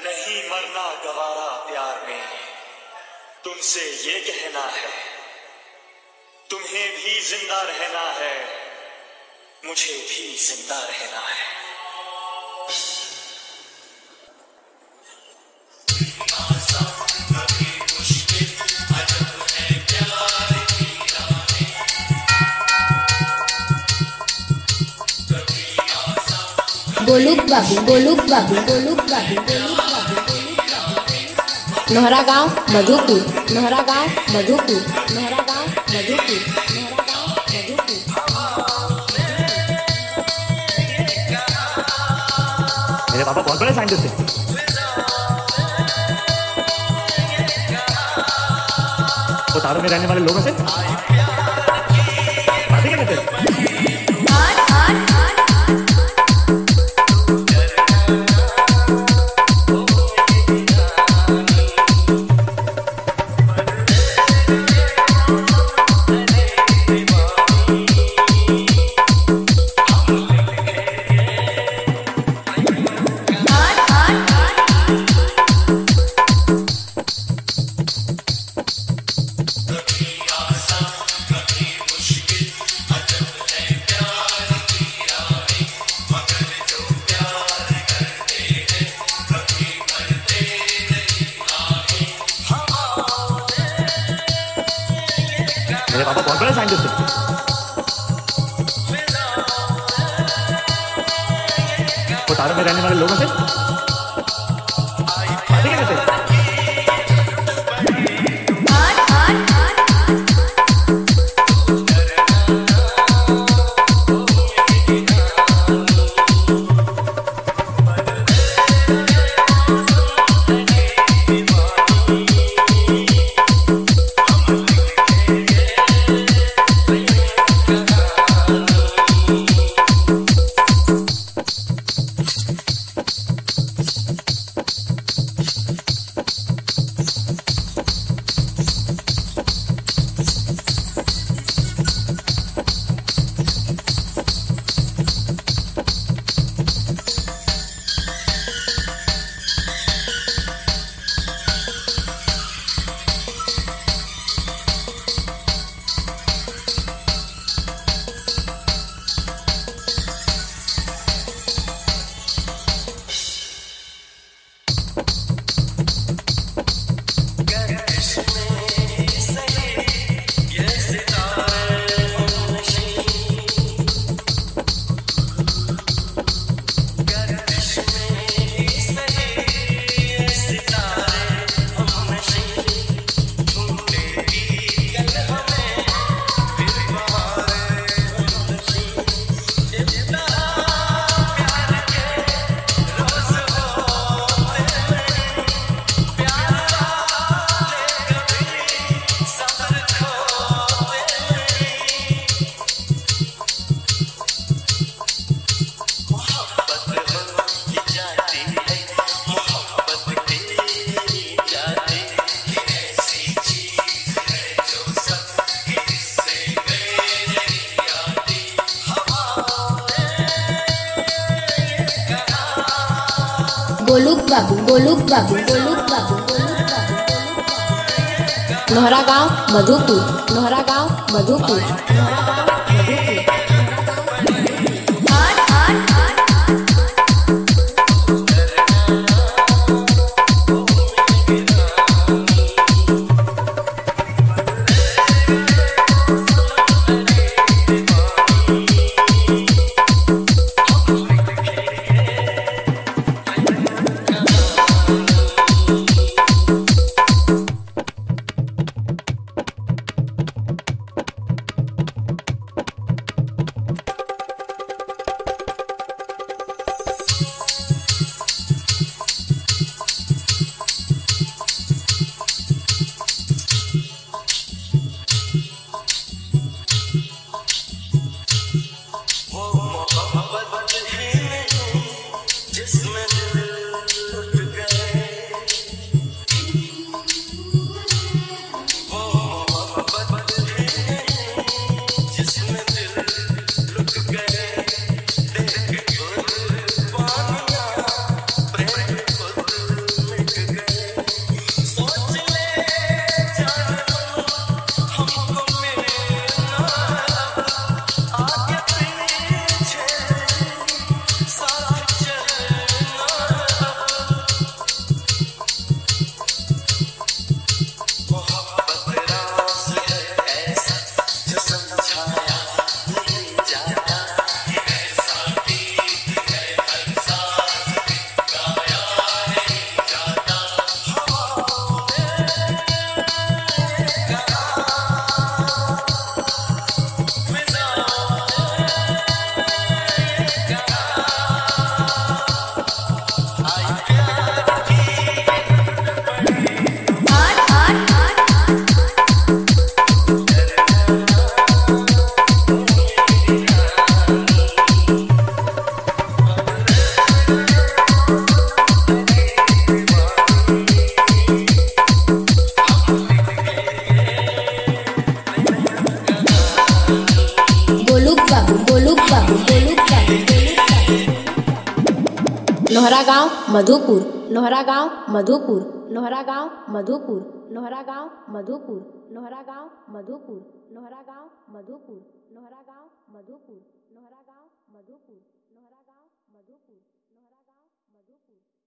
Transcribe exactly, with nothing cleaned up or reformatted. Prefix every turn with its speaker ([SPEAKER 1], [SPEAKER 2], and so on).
[SPEAKER 1] नहीं मरना गवारा प्यार में, तुमसे ये कहना है, तुम्हें भी जिंदा रहना है, मुझे भी जिंदा रहना है।
[SPEAKER 2] गोलुक बाबू गोलुक बाबू गोलुक बाबू गोलुक बाबू नहरा गांव मधुपुर नहरा गांव मधुपुर नहरा गांव मधुपुर नहरा गांव मधुपुर।
[SPEAKER 3] मेरे पापा बहुत बड़े साइंटिस्ट थे। वो तारों में रहने वाले लोगों से बातें क्या करते हैं? मेरे पापा बहुत बड़े साइंटिस्ट थे। वो तारों में रहने वाले लोगों से बातें क्या करते हैं?
[SPEAKER 2] गोलुक बाबू गोलुक बाबू गोलुक बाबू गोलुक बाबू नहरा गांव मधुपुर नहरा गांव मधुपुर नहरा गांव मधुपुर। क्लब गोलू क्लब लोहरा गांव मधुपुर लोहरा गांव मधुपुर लोहरा गांव मधुपुर लोहरा गांव मधुपुर लोहरा गांव मधुपुर लोहरा गांव मधुपुर लोहरा गांव मधुपुर लोहरा गांव मधुपुर लोहरा गांव मधुपुर लोहरा गांव मधुपुर